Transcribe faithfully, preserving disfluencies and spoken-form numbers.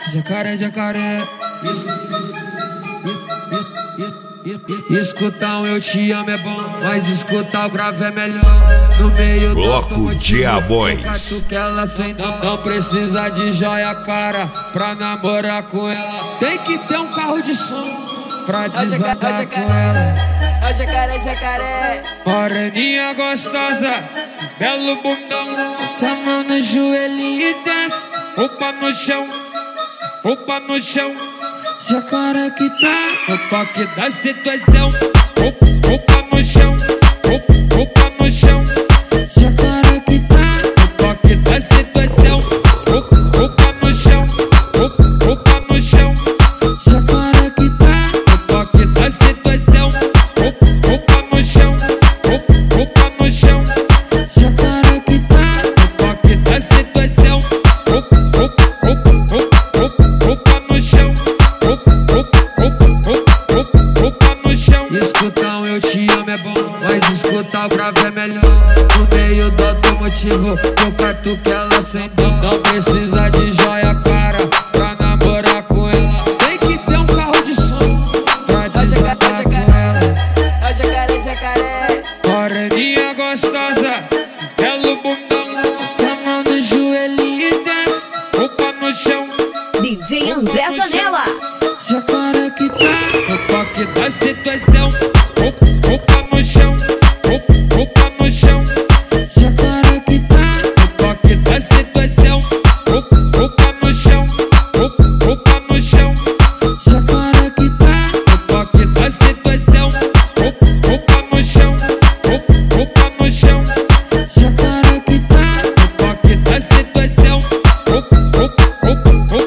Jacaré, jacaré. Isso, isso, isso, isso, isso. Escutar um eu te amo é bom, mas escutar o grave é melhor. No meio do Bloco Diabões. Tu que ela sem não, não precisa de joia cara pra namorar com ela. Tem que ter um carro de som pra desandar com ela. Ó jacaré, jacaré. Moreninha gostosa, belo bundão. Tá mão no joelhinho e desce, roupa no chão, roupa no chão. Jacaré que tá no toque da situação. Roupa, roupa no chão, roupa, roupa no chão. Jacaré que tá no toque da situação. Roupa, roupa no chão, roupa, roupa no chão. Jacaré que tá no toque da situação. Roupa, roupa no chão, roupa, roupa no chão. Jacaré que tá no toque da situação. Roupa, roupa, roupa, roupa, roupa no chão. Roupa no chão. Escutar um eu te amo é bom, mas escutar o grave é melhor. No meio do automotivo, no quarto que ela sentou. Não precisa de joia cara pra namorar com ela. Tem que ter um carro de som pra desandar com ela. Ó jacaré, jacaré. Moreninha gostosa, belo bundão. Tá mão no joelhinho e desce, roupa no chão. D J André Zanella. Jacaré que tá no toque da situação. Roupa, roupa no chão, roupa, roupa no chão. Jacaré que tá no toque da situação. Roupa, roupa no chão, roupa, roupa no chão. Jacaré que tá no toque da situação. Roupa, roupa no chão, roupa, roupa no chão. Jacaré que tá no toque da situação. Roupa, roupa, roupa, roupa.